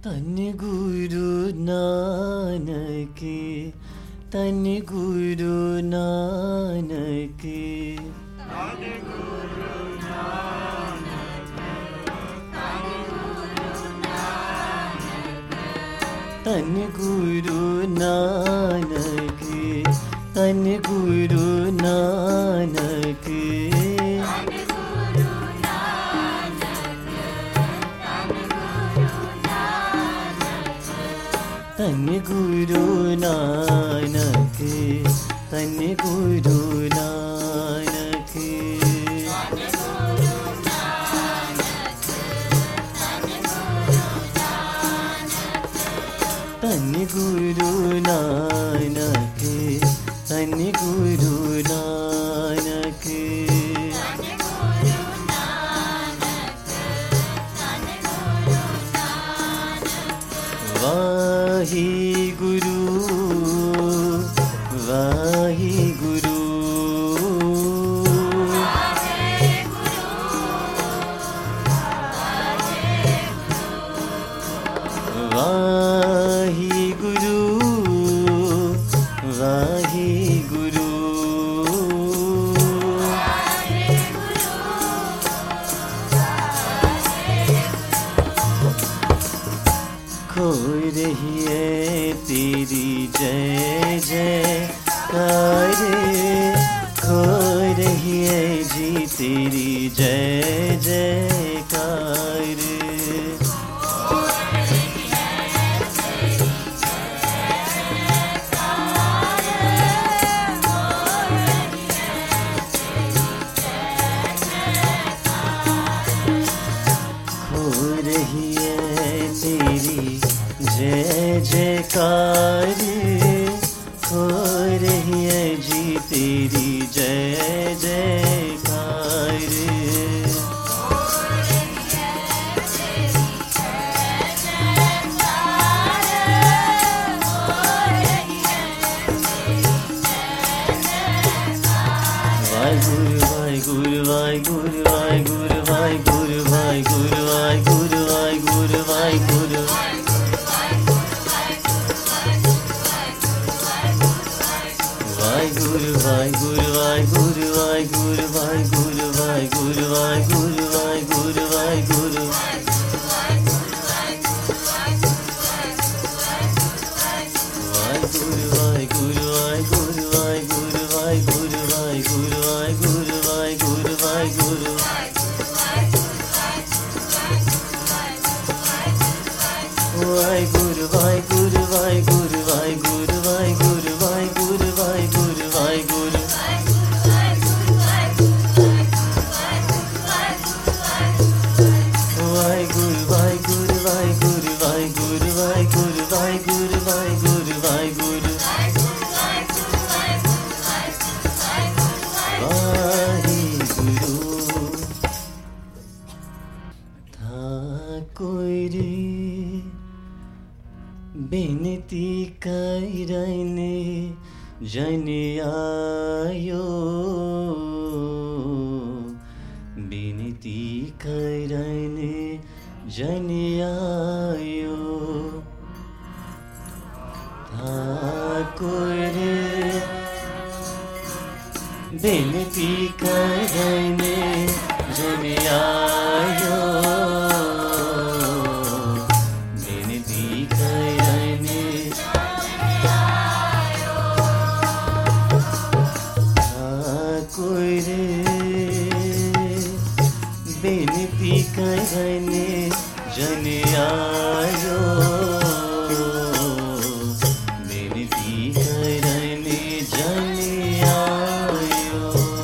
तन गुरु नानक, तन गुरु नानक, तन गुरु नानक, तन गुरु नानक, तन गुरु नानक, तन गुरु नानक, तन गुरु नानक, तन गुरु नानक, तन गुरु नानक, तन गुरु नानक, वाहि गुरु, वाहि गुरु, वाहि गुरु, वाहि गुरु, खो रही है तेरी जय जयकार, खो रही है जी तेरी जय जयकार, खो रही है तेरी जय जयकार, हो रही है जी तेरी जय जयकार, वाहिगुरु वाहिगुरु वाहिगुरु वाहिगुरु वाहिगुरु वाहिगुरु वाहिगुरु वाहिगुरु वाहिगुरु, वाहिगुरु वाहिगुरु वाहिगुरु वाहिगुरु वाहिगुरु वाहिगुरु वाहिगुरु वाहिगुरु वाहिगुरु, वाहिगुरु वाहिगुरु वाहिगुरु वाहिगुरु वाहिगुरु वाहिगुरु वाहिगुरु वाहिगुरु वाहिगुरु, वाहिगुरु वाहिगुरु वाहिगुरु वाहिगुरु वाहिगुरु वाहिगुरु वाहिगुरु वाहिगुरु, वाहिगुरु वाहिगुरु वाहिगुरु वाहिगुरु वाहिगुरु वाहिगुरु वाहिगुरु वाहिगुरु, वाहिगुरु ठाकुर बिनती करने जन आयो, बिनती करने जन आयो, ठाकुर बिनती करने जन आयो, बिनती करने ठाकुर बिनती करने जन आयो, बिनती करने जन आयो,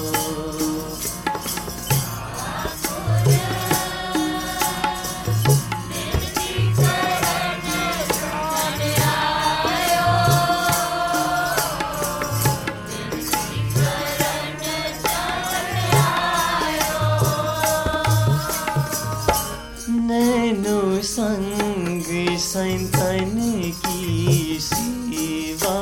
नैनो संग संतन की सेवा,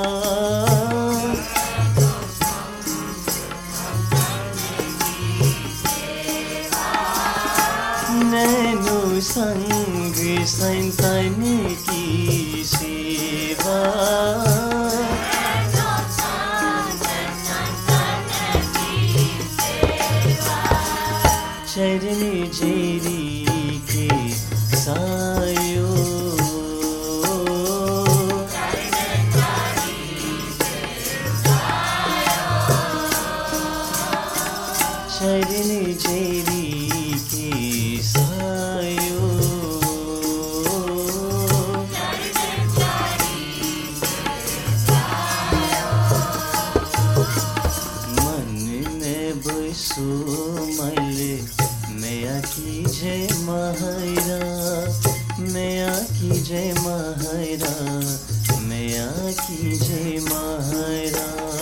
नैनो संग संतान की सेवा। चरण जेरी के सायो, चरण जेरी के सायो। मन में बसो मल मैया की जय महारा, मैया की जय महारा, मैया की जय महारा।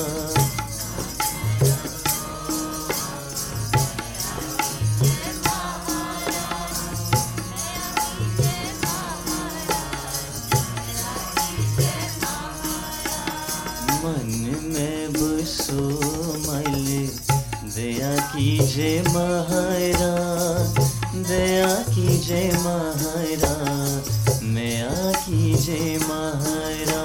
मन में बसो मल दया की जय महारा, दया की जय महारा, मैया की जय महारा।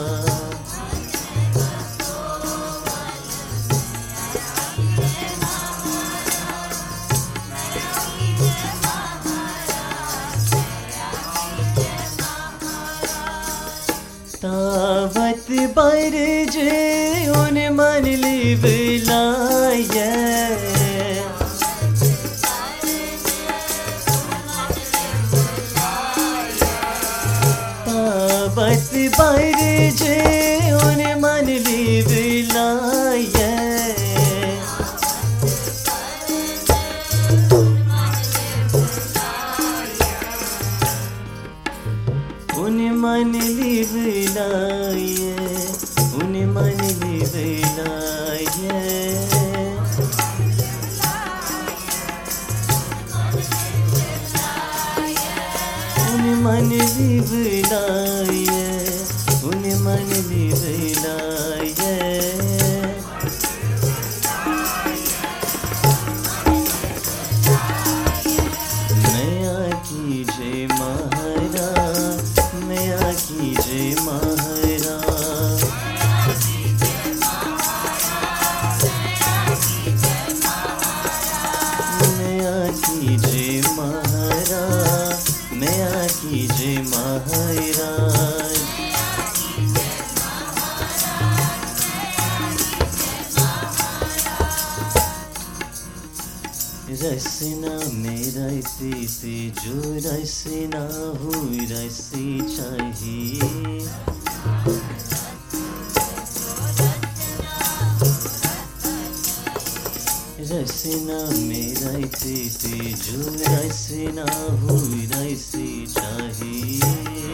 तावत बर जे उन मन लिवलाय, तावत बर जे उन मन लिवलाय। उन मन लिवलाय, उन मन लिवलाय। उन मन लिवलाय, उन मन लिवलाय। मैया की जय महारा, मैया की जय महारा। मैया की जय महारा, मैया की जय महारा। रसना में रहते थे जो रसना हो रसे चाहिए। रसना में रहते थे जो रसना हो रसे चाहिए।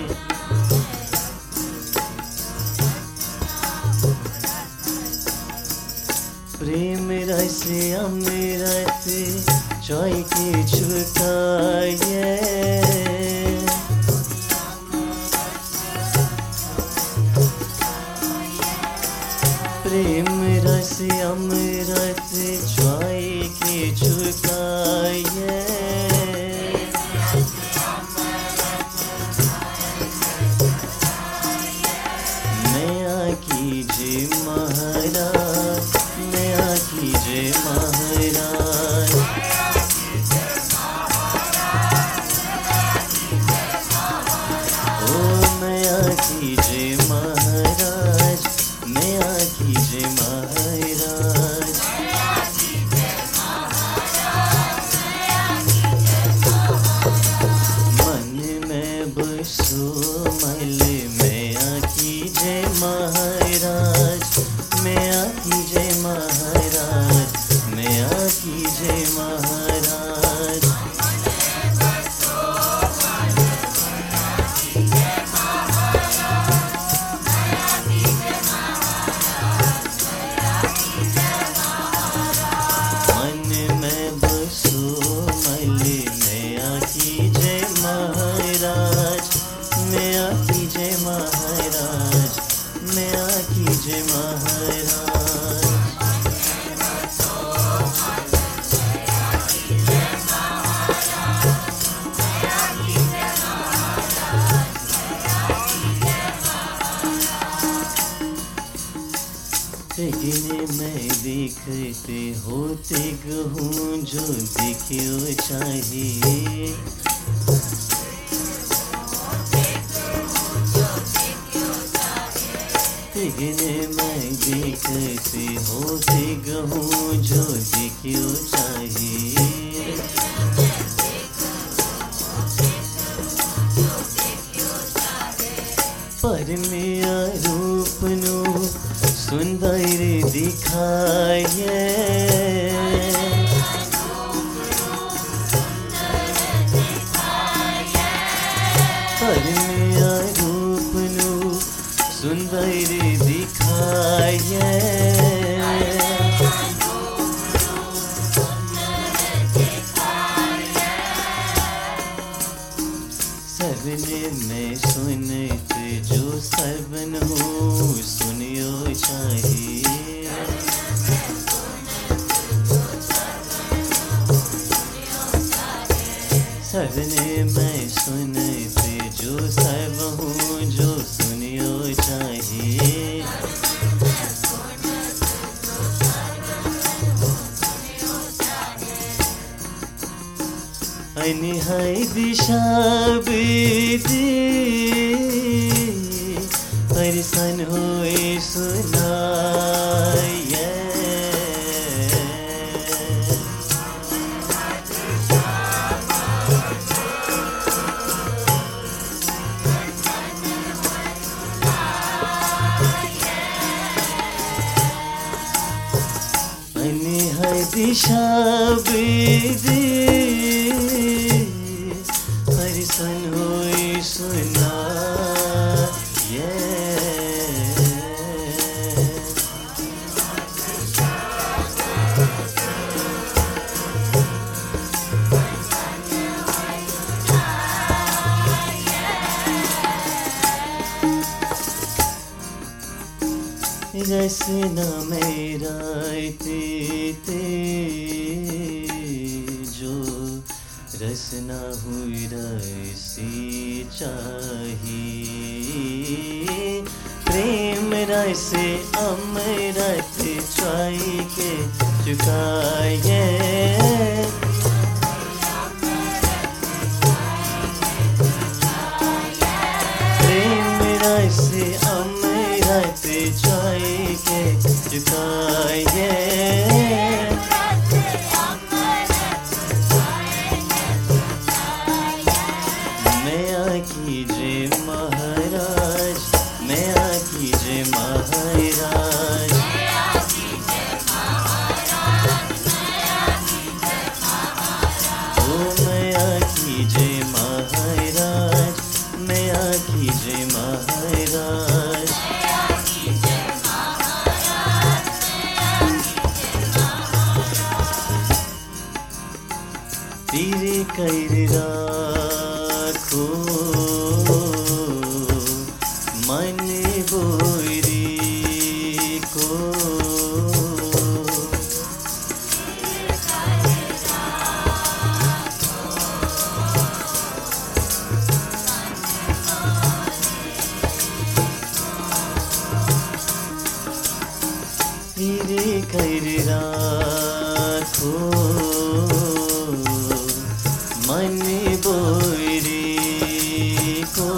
प्रेम रस अमृत चोय के छुटाए। प्रेम रस अमृत चोय के छुटाए। मैया की जय महारा, मैया की जय महारा। तिगने मैं देखते होते गहूँ जो देखियो चाहिए। तिगने मैं देखते होते गहूँ जो देखियो चाहिए। परमिया रूपनु सुंदर दिखाए। परमिया रूपनु सुंदर दिखाए। सबने मैं सुनते जो सर्वन हो सुनियो चाहिए। सबने मैं सुनते जो सर्व हूँ जो सुनियो चाहिए। अनिहाय दिशा बेदी परिसन होए सुनाए। अनिहाय दिशा बेदी परिसन होए सुना। रसना मेरा ते जो रसना हुई रसी चाहिए। प्रेम रस अमृत चाई के चुकाए। प्रेम रस अमृत चाई के चुकाए। मैं कीजिए महाराज, मैं कीजिए महाराज। ओ मैं कीजिए महाराज, मैं कीजिए महाराज। तेरे कर राखो मन बोरी को। तेरे कर राखो मन बोरी को।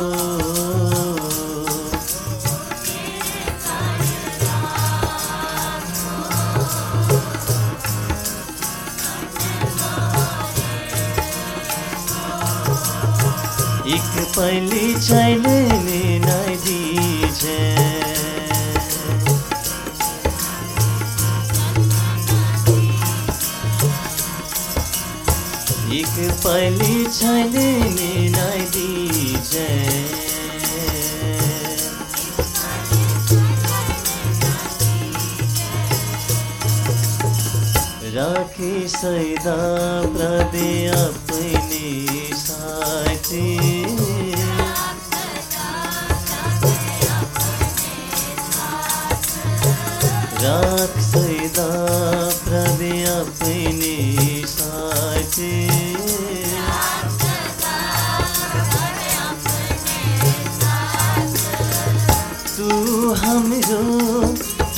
एक पल चलने न दीजिए। एक पल चलने न दीजिए। राखे सदा प्रभु अपने साथी। राख सदा प्रभु अपने साथी। तू हमरो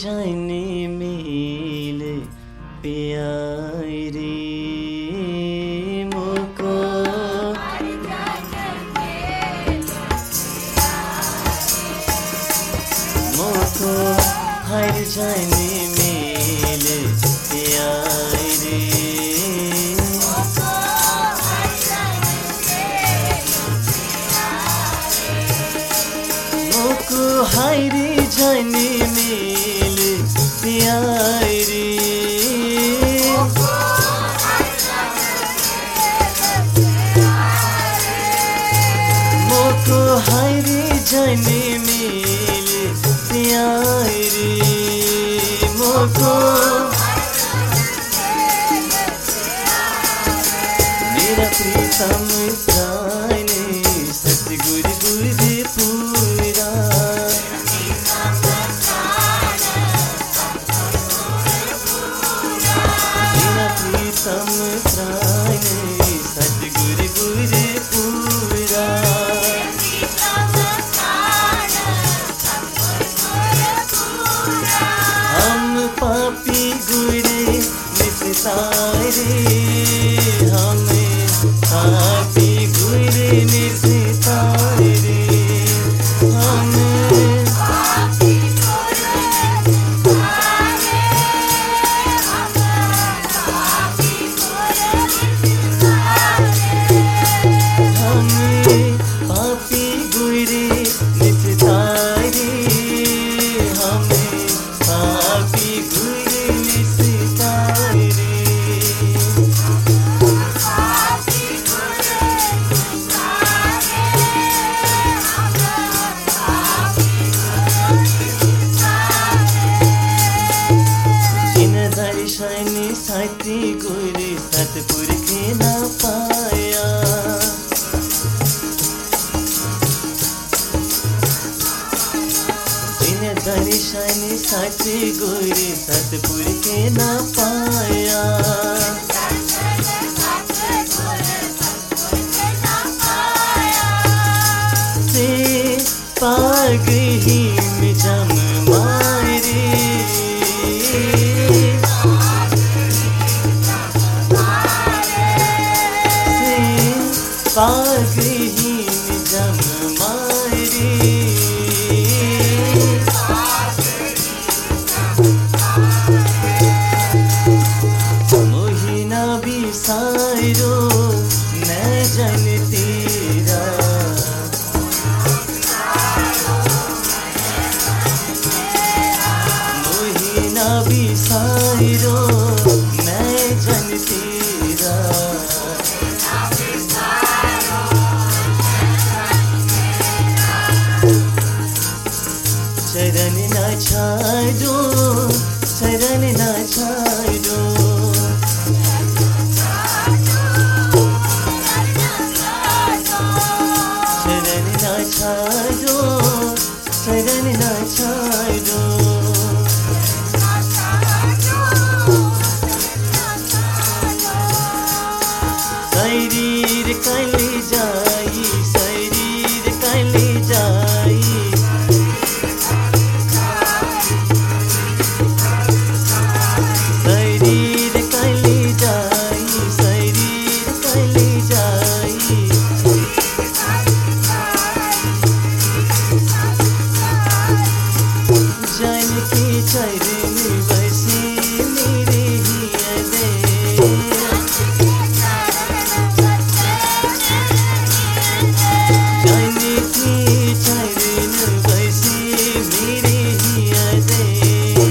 जाने मेल प्यारे मोको मोको हर जाने मेल प्यारे मोको हर जाने मेल प्यारे मोको हर जाने मेल प्यारे मोको मेरा प्रीतम प्राण सतगुरु गुरु पूरा मेरा प्रीतम प्राण सतगुरु गुरु पूरा हम पापी गुरे निस्तारे हमें पापी गुरे निस्तारे हमें हमें पापी गुरे निस्तारे हमें पापी गुरे निस्तारे जिन दर्शन साथी गुरु सतपुरख ना पाया जिन दर्शन साथी गुरु सतपुरख ना पाया से पाग ही में जम मारे पाग ही जम मारे मोहिना भी सारो मैं जन तेरा मोहिना भी सारो मैं जन तेरा चरण ना छाड़ो चरण ना छाड़ो चरण ना छाड़ो चरण ना छाड़ो शरीर कल जाई शरीर कल जाई शरीर कल जाई शरीर कल जाई जन के चरण बसे मेरे हृदय जन के चरण बसे मेरे हृदय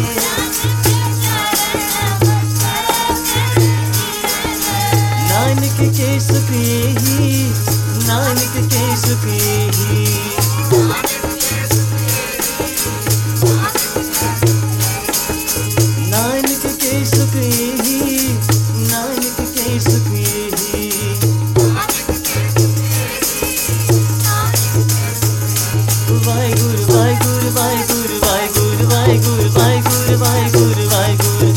नानक के सुख यही नानक के सुख यही नानक के सुख यही नानक के सुख यही वाहिगुरु वाहिगुरु वाहिगुरु वाहिगुरु वाहिगुरु वाहिगुरु वाहिगुरु वाहिगुरु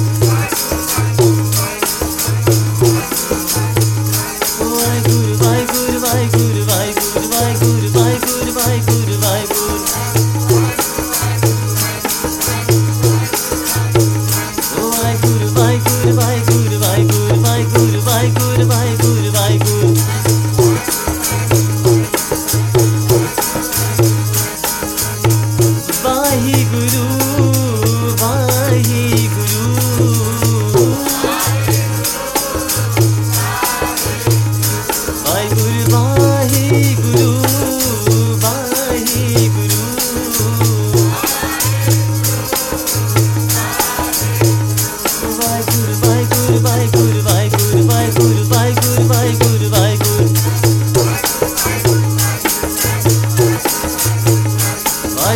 वाहिगुरु वाहिगुरु वाहिगुरु वाहिगुरु वाहिगुरु वाहिगुरु वाहिगुरु वाहिगुरु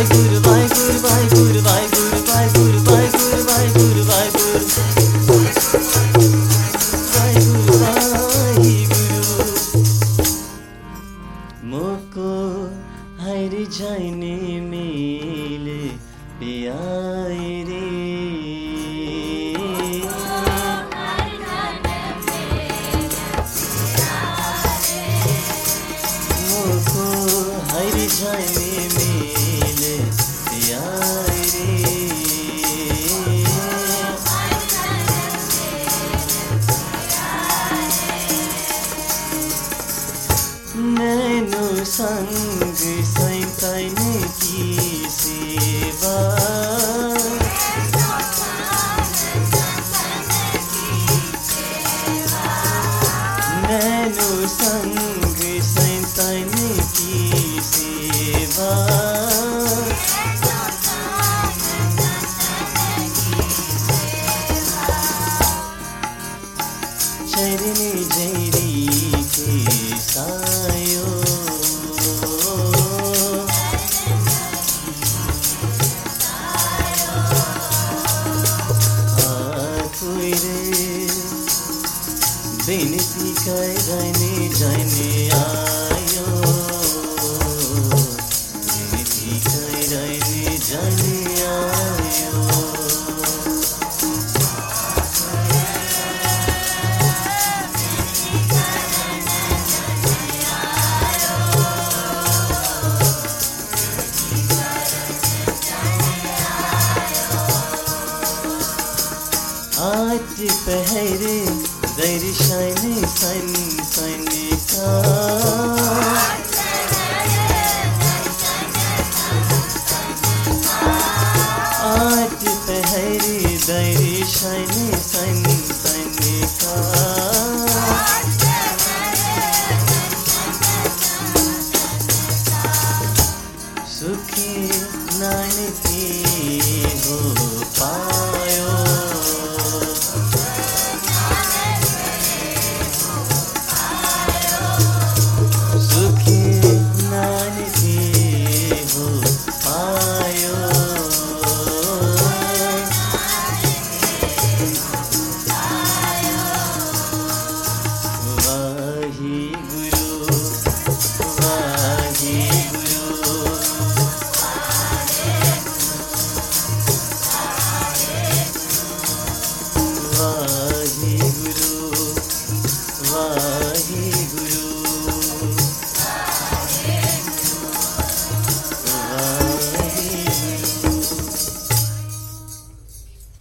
वाहेगुरु वाहेगुरु वाहेगुरु वाहेगुरु वाहेगुरु वाहेगुरु वाहेगुरु वाहेगुरु वाहेगुरु वाहेगुरु मोको हाइरे जाने मेले प्यारे रे मोको हाइरे जाने मेले प्यारे नैनो संग सैतन की सेवा नैनो संग सैतन की सेवा चरनी जैरी के सायो बेनती करने जाने आयो बेनती करने जाने आयो आज पहरे दर्शन सन सन का आज पहरे दर्शन सन सन का सुखी नानक